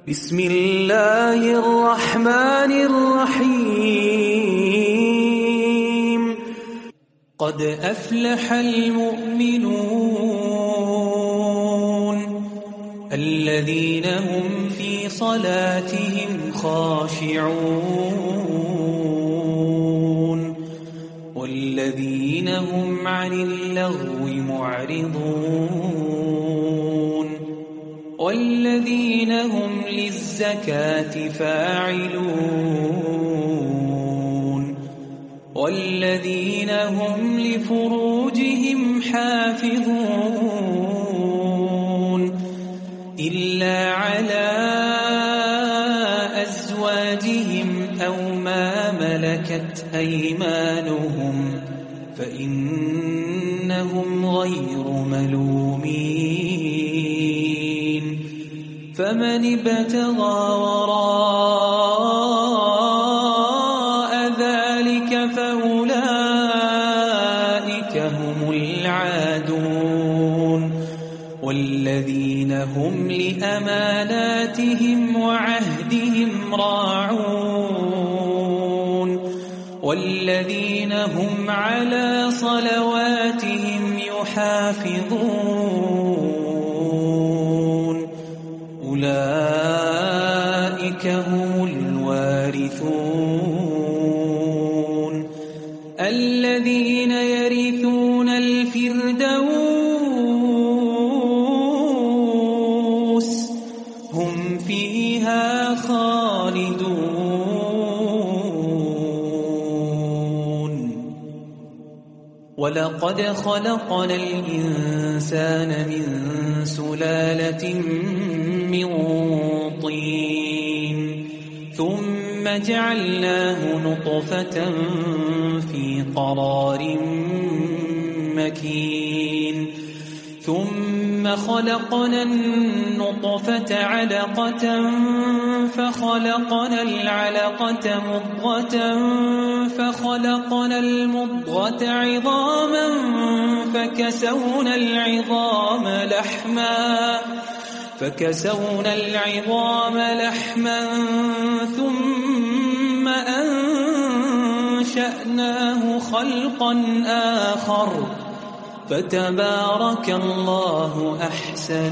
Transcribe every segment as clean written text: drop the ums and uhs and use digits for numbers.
بسم الله الرحمن الرحيم قد أفلح المؤمنون الذين هم في صلاتهم خاشعون والذين هم عن اللغو معرضون والذين هم للزكاة فاعلون والذين هم لفروجهم حافظون إلا على أزواجهم أو ما ملكت أيمانهم فإنهم غير ملومين فمن ابتغى وراء ذلك فأولئك هم العادون والذين هم لأماناتهم وعهدهم راعون والذين هم على صلواتهم يحافظون أولئك هم الوارثون الذين يرثون الفردوس هم فيها خالدون ولقد خلقنا الإنسان من سلالة من طين ثم جعلناه نطفة في قرار مكين ثم خلقنا النطفة علقة فخلقنا العلقة مضغة فخلقنا المضغة عظاما فكسونا العظام لحما ثم أنشأناه خلقا آخر فتبارك الله أحسن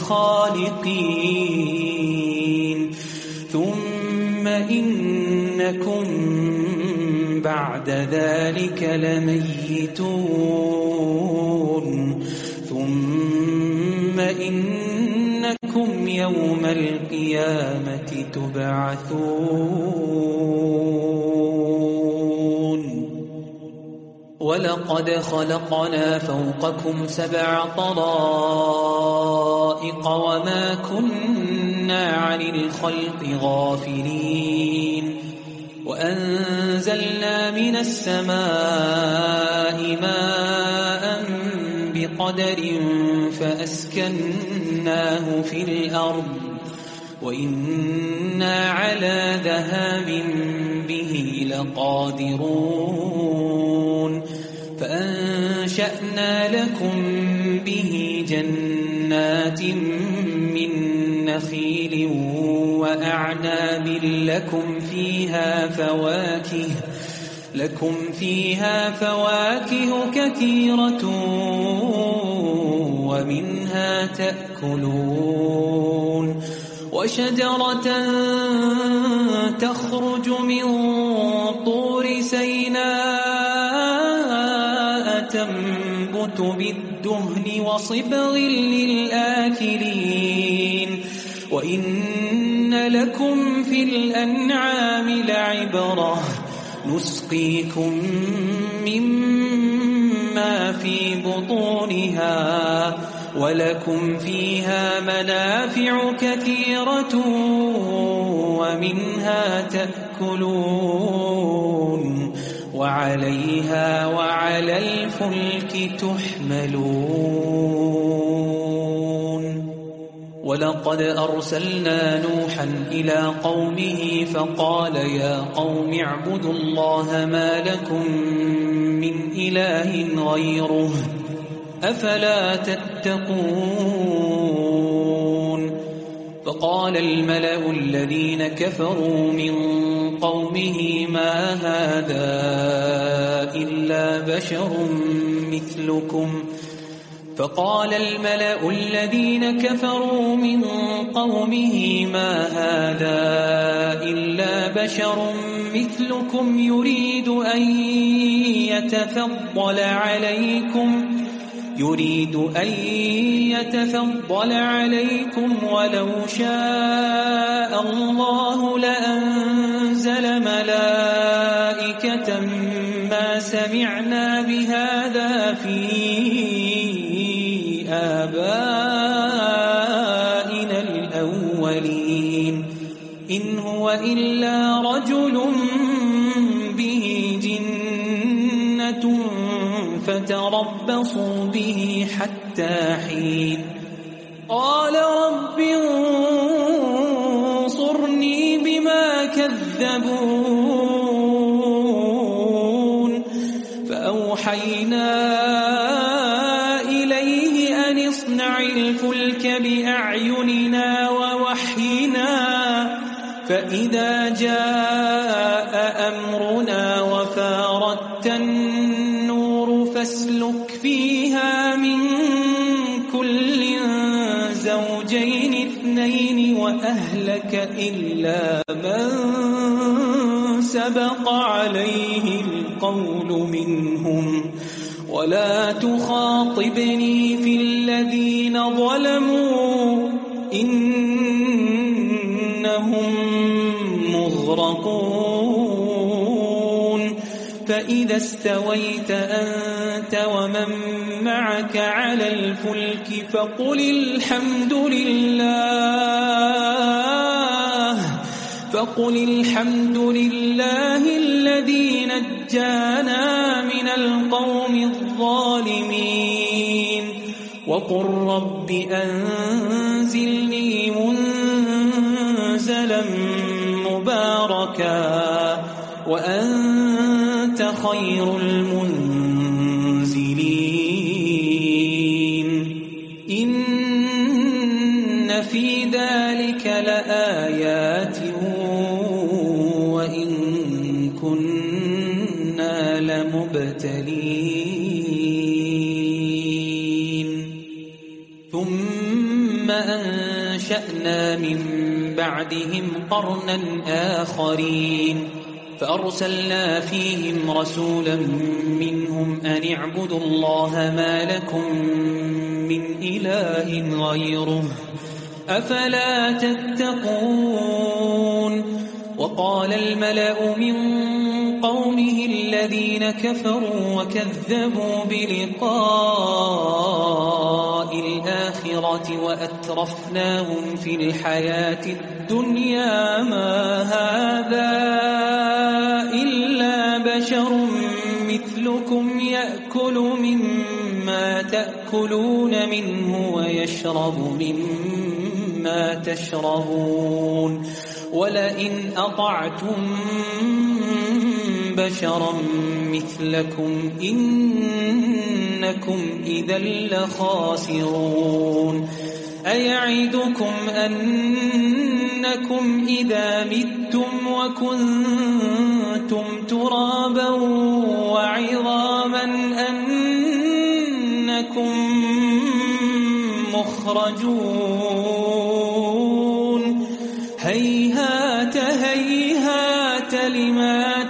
الخالقين ثم إنكم بعد ذلك لميتون ثم إنكم يوم القيامة تبعثون ولقد خلقنا فوقكم 7 طرائق وما كنا عن الخلق غافلين وأنزلنا من السماء ماء بقدر فأسكناه في الأرض وإنا على ذهاب به لقادرون فأنشأنا لكم به جنات من نخيل وأعناب لكم فيها فواكه كثيرة ومنها تأكلون وشجرة تخرج من طور سيناء تنبت بالدهن وصبغ للآكلين وإن لكم في الأنعام لعبرة نسقيكم مما في بطونها ولكم فيها منافع كثيرة ومنها تأكلون وعليها وعلى الفلك تحملون ولقد أرسلنا نوحا إلى قومه فقال يا قوم اعبدوا الله ما لكم من إله غيره أفلا تتقون فقال الملأ الذين كفروا من قومه ما هذا إلا بشر مثلكم فقال الملأ الذين كفروا من قومه ما هذا إلا بشر مثلكم يريد أن يتفضل عليكم ولو شاء الله لأنزل ملائكة ما سمعنا بهذا في آبائنا الأولين إن هو إلا رجل به جنة فتربصوا به حتى حين قال رب انصرني بما كذبون فأوحينا إليه أن اصنع الفلك بأعيننا ووحينا فإذا جاء أمرنا وفاردت النور فاسلك فيها من كل زوجين اثنين وأهلك إلا من سبق عليه القول منهم ولا تخاطبني في الذين ظلموا إنهم مغرقون فإذا استويت أنت ومن معك على الفلك فقل الحمد لله الذي نجانا من القوم الظالمين وقل رب أنزلني منزلا مباركا وأنت خير المنزلين إن في ذلك لآيات وإن كنا لمبتلين ثم أنشأنا من بعدهم قرنا آخرين فأرسلنا فيهم رسولا منهم أن اعبدوا الله ما لكم من إله غيره أفلا تتقون وقال الملأ من قومه الذين كفروا وكذبوا بلقاء الآخرة وأترفناهم في الحياة الدنيا ما هذا إلا بشر مثلكم يأكل مما تأكلون منه ويشرب مما تشربون ولئن أطعتم بشرا مثلكم إنكم إذا لخاسرون أيعدكم أنكم إذا متم وكنتم ترابا وعظاما أنكم مخرجون هيهات هيهات لما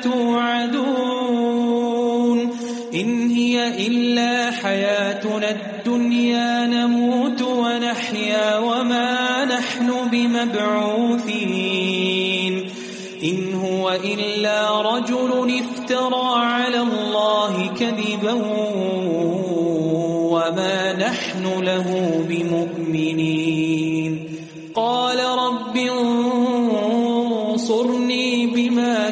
توعدون إن هي إلا حياتنا الدنيا نموت ونحيا وما نحن بمبعوثين إن هو إلا رجل افترى على الله كذبا وما نحن له بمؤمنين قال رب انصرني بما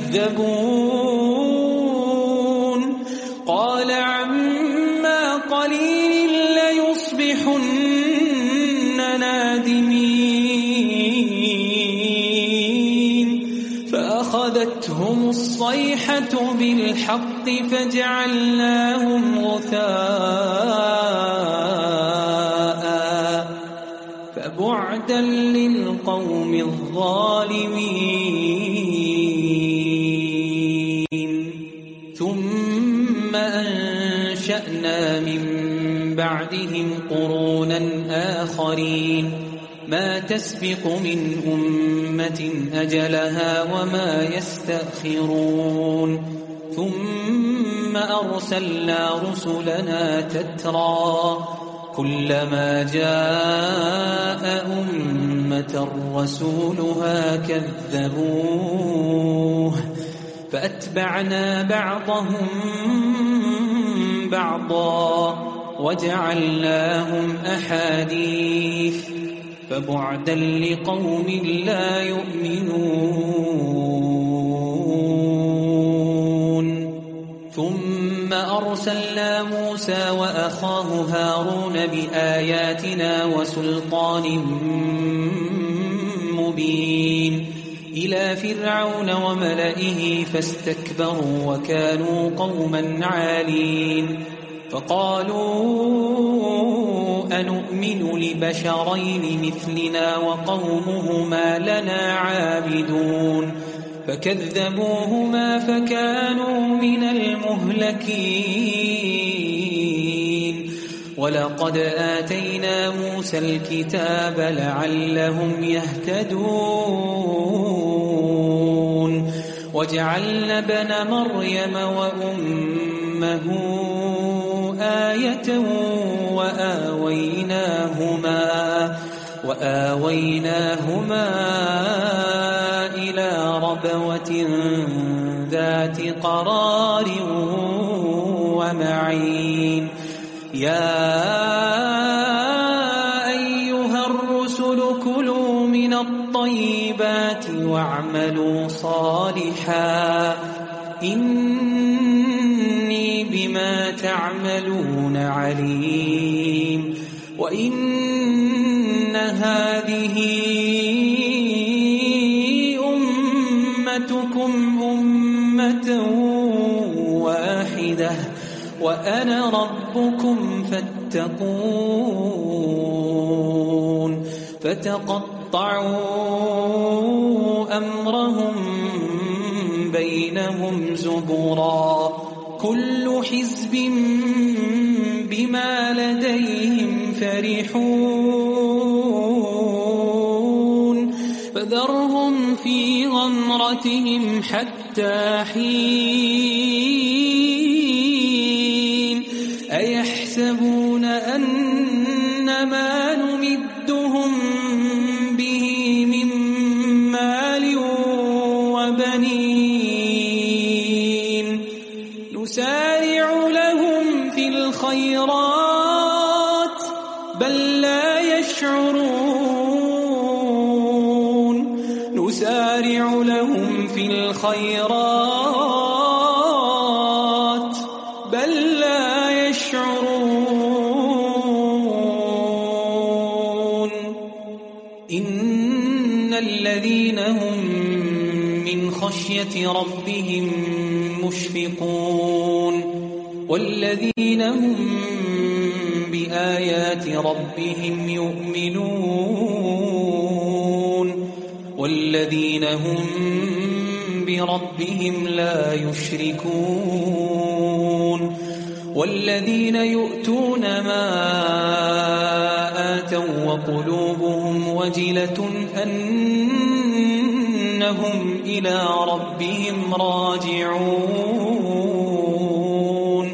كذبون قال عما قليل ليصبحن نادمين فأخذتهم الصيحة بالحق فجعلناهم غثاء فبعدا فبعدا للقوم الظالمين ثم أنشأنا من بعدهم قرونا آخرين ما تسبق من أمة أجلها وما يستأخرون ثم أرسلنا رسلنا تترى كلما جاء أمة رسولها كذبوه فأتبعنا بعضهم بعضا وجعلناهم أحاديث فبعدا لقوم لا يؤمنون ثم أرسلنا موسى وأخاه هارون بآياتنا وسلطان مبين إلى فرعون وملئه فاستكبروا وكانوا قوما عالين فقالوا أنؤمن لبشرين مثلنا وقومهما لنا عابدون فكذبوهما فكانوا من المهلكين ولقد آتينا موسى الكتاب لعلهم يهتدون وجعلنا ابن مريم وأمه آية وآويناهما إلى ربوة ذات قرار ومعين يا أيها الرسل كلوا من الطيبات واعملوا صالحا إني بما تعملون عليم وإن هذه أمتكم أمة واحدة وأنا ربكم فاتقون فتقطعوا أمرهم بينهم زبرا كل حزب بما لديهم فرحون فذرهم في غمرتهم حتى حين أيحسبون أن ما نمدهم به من مال وبنين نسارع لهم في الخيرات بل لا يشعرون نسارع لهم في الخيرات بل لا يشعرون إن الذين هم من خشية ربهم مشفقون والذين هم بآيات ربهم يؤمنون والذين هم بربهم لا يشركون والذين يؤتون ما آتوا وقلوبهم وجلة أنهم إلى ربهم راجعون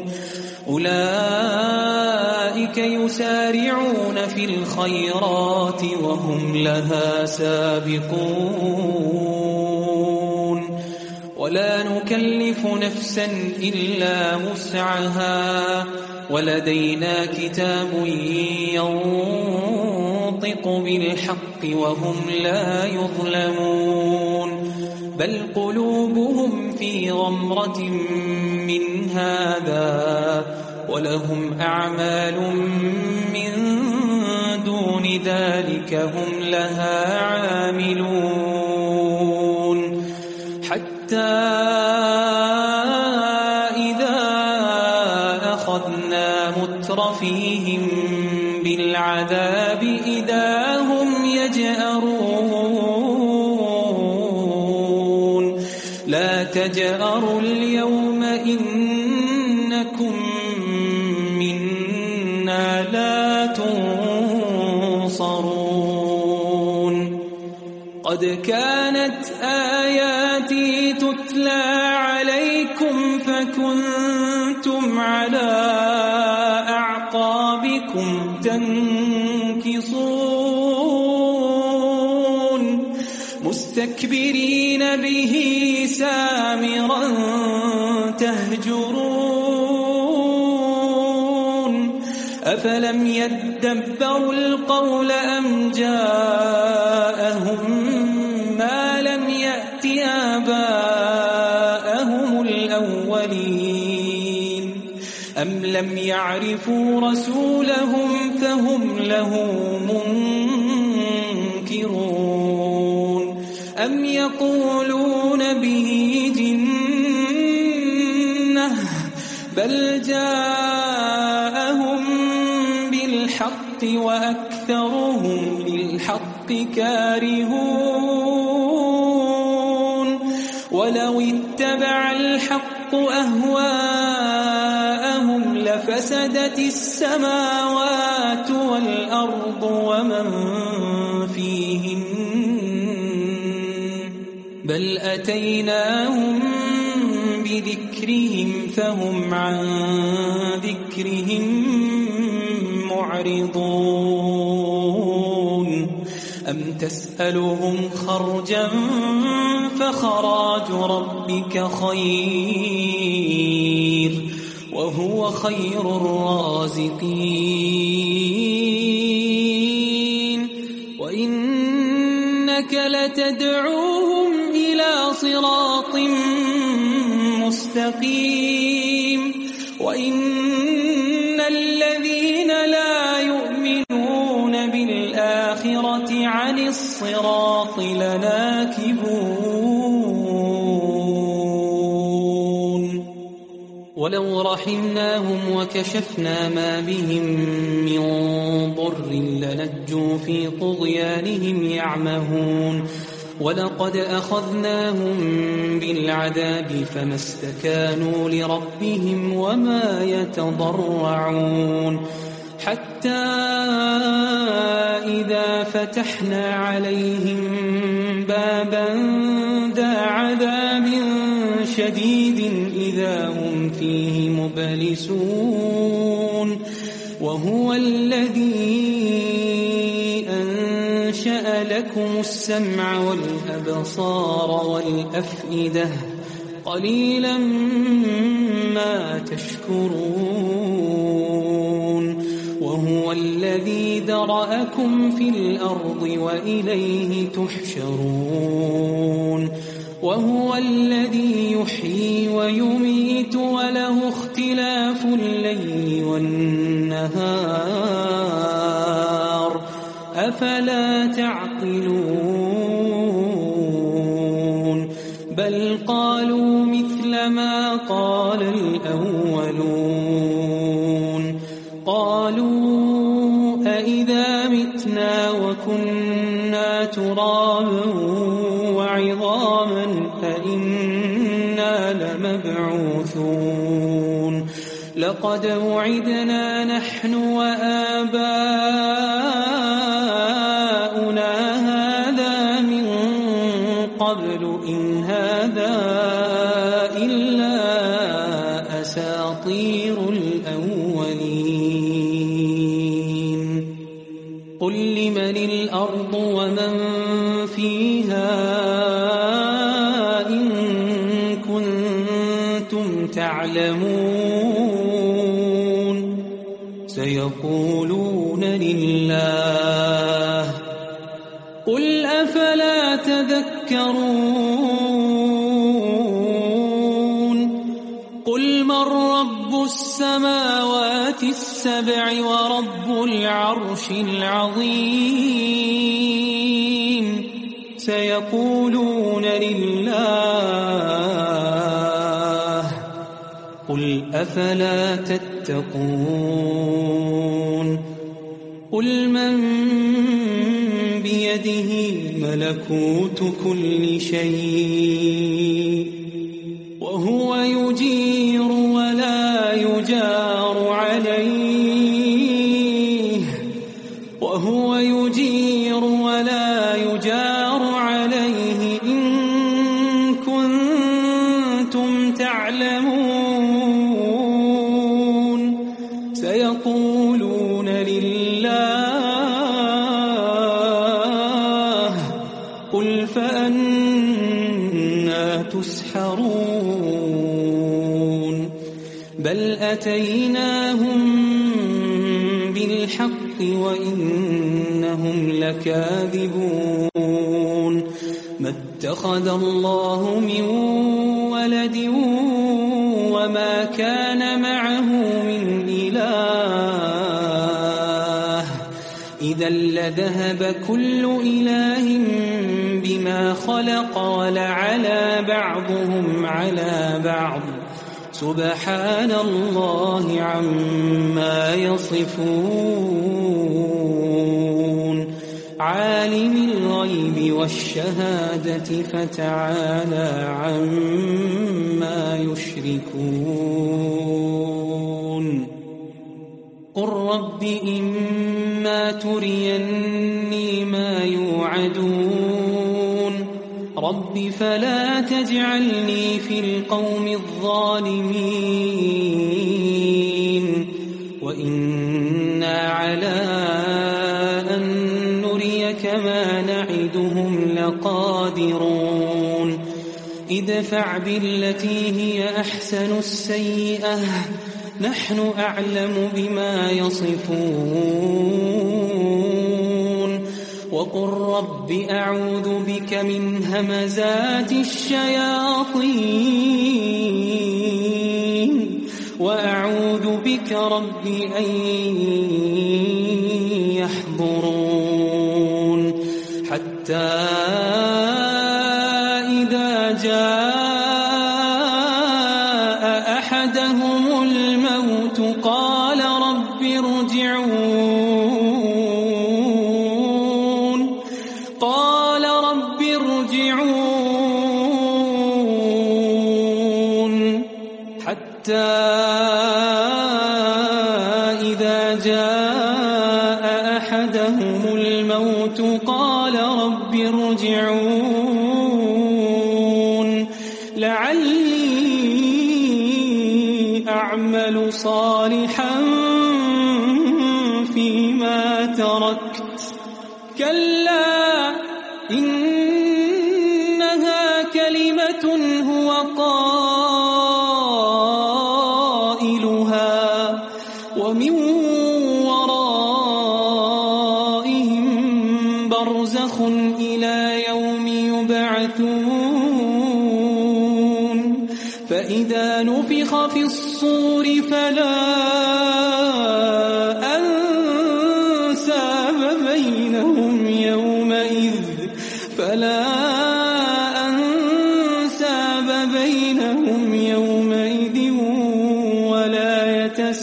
أولئك يسارعون في الخيرات وهم لها سابقون ولا نكلف نفسا إلا وسعها ولدينا كتاب ينطق بالحق وهم لا يظلمون بل قلوبهم في غمرة من هذا ولهم أعمال من دون ذلك هم لها عاملون حتى إذا أخذنا مترفيهم بالعذاب إذا هم يجمعون تجأروا اليوم إنكم منا لا تنصرون قد كانت آياتي تتلى عليكم فكنتم على أعقابكم تنكصون مستكبرين به سامرا تهجرون أفلم يدبروا القول أم جاءهم ما لم يأت آباءهم الأولين أم لم يعرفوا رسولهم فهم له منكرون أم يقولون به جنة بل جاءهم بالحق وأكثرهم للحق كارهون ولو اتبع الحق أهواءهم لفسدت السماوات والأرض ومن فيهن بل أتيناهم بذكرهم فهم عن ذكرهم معرضون أم تسألهم خرجا فخراج ربك خير وهو خير الرازقين وإنك لتدعوهم إلى صراط مستقيم وإن الذين لا يؤمنون بالآخرة عن الصراط لناكبون ولو رحمناهم وكشفنا ما بهم من ضر لنجوا في طغيانهم يعمهون ولقد أخذناهم بالعذاب فما استكانوا لربهم وما يتضرعون حتى إذا فتحنا عليهم بابا ذا عذاب شديد إذا هم فيه مبلسون وهو الذي أنشأ لكم السمع والأبصار والأفئدة قليلا ما تشكرون وهو الذي ذرأكم في الأرض وإليه تحشرون وهو الذي يحيي ويميت وله اختلاف الليل والنهار أفلا تعقلون بل قالوا مثل ما قال الأولون قالوا أئذا متنا وكنا ترابا وعظاما أئنا لمبعوثون لقد وعدنا نحن وآباؤنا هذا من قبل إن هذا إلا أساطير الأولين قل لمن الأرض ومن فيها إن كنتم تعلمون سيقولون لله قل أفلا تذكرون قل من رب السماوات السبع ورب العرش العظيم سيقولون لله قل أفلا تتقون قل من بيده ملكوت كل شيء وهو يجير ولا يجار عليه إن كنتم تعلمون سيقولون لله قل فأنى تسحرون بل أتيناهم بالحق وإنهم لكاذبون ما اتخذ الله من ولد وما كان معه من إله إذا لذهب كل إله بما خلق ولعلى بعضهم على بعض سبحان الله عما يصفون عالم الغيب والشهادة فتعالى عما يشركون قل رب إما تريني ما يوعدون رب فلا تجعلني في القوم الظالمين وإنا على أن نريك ما نعدهم لقادرون ادفع بالتي هي أحسن السيئة نحن أعلم بما يصفون وقل رب أعوذ بك من همزات الشياطين وأعوذ بك رب أن يحضرون حتى إذا جاء أحدهم الموت قال رب ارجعون حتى إذا جاء أحدهم الموت قال رب ارجعون لعلي أعمل صالحا فيما تركت كلا إنها كلمة هو قائلها ومن ورائهم برزخ إلى يوم يبعثون فإذا نفخ في الصور فلا أنساب بينهم يومئذ ولا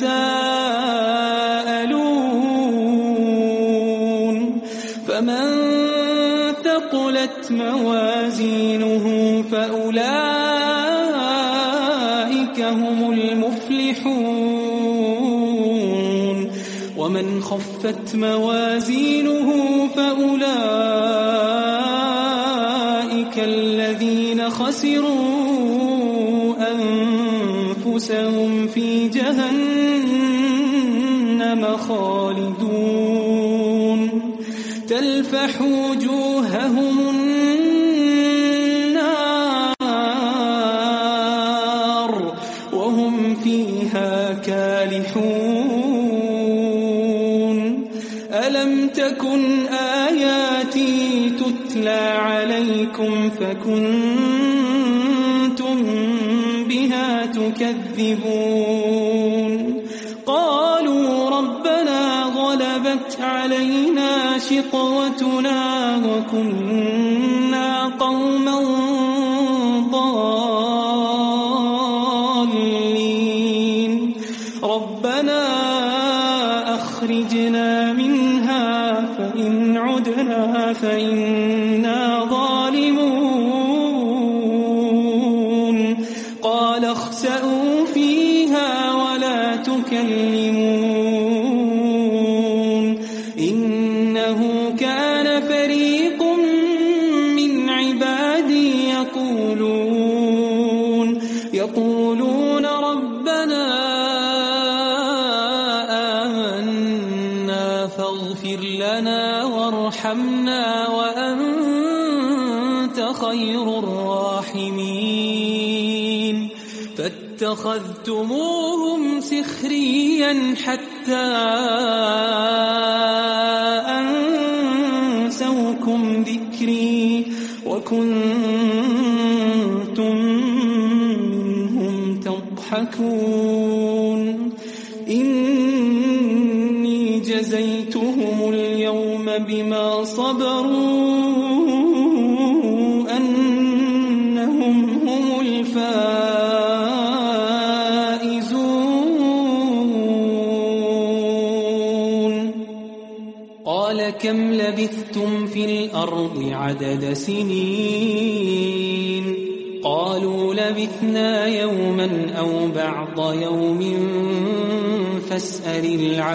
يتساءلون فمن ثقلت موازينه فأولئك هم المفلحون ومن خفت موازينه فأولئك الذين خسروا أنفسهم في جهنم خالدون تلفح وجوههم النار وهم فيها كالحون ألم تكن آياتي تتلى عليكم فكنتم بها تكذبون قالوا ربنا غلبت علينا شقوتنا وكنا قوما ضالين ربنا أخرجنا منها فإن عدنا فإنا ظالمون تكلمون إنه كان فريق من عبادي يقولون ربنا آمنا فاغفر لنا وارحمنا وأنت خير الراحمين فاتخذتموهم سخريا حتى أنسوكم ذكري وكنتم منهم تضحكون إني جزيتهم اليوم بما صبروا أنهم هم الفائزون قال كم لبثتم في الأرض عدد سنين قالوا لبثنا يوما أو بعض يوم فاسأل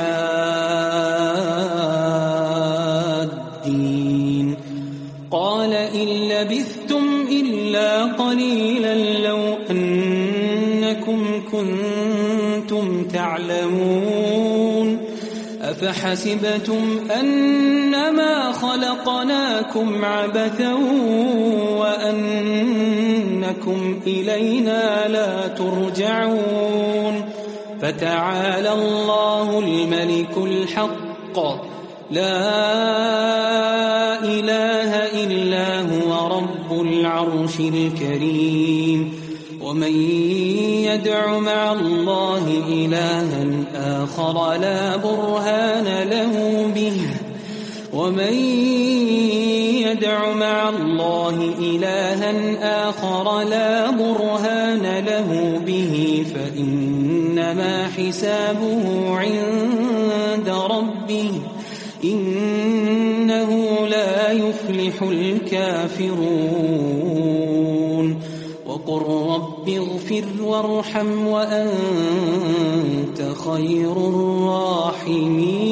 العادين قال إن لبثتم إلا قليلا لو أنكم كنتم تعلمون أفحسبتم أنما خلقناكم عبثا وأنكم إلينا لا ترجعون فتعالى الله الملك الحق لا إله إلا هو رب العرش الكريم ومن يدع مع الله إلها آخر لا برهان له به ومن يدع مع الله إلها آخر لا برهان له به فإنما حسابه عند ربه إنه لا يفلح الكافرون وقل رب اغفر وارحم وأنت خير الراحمين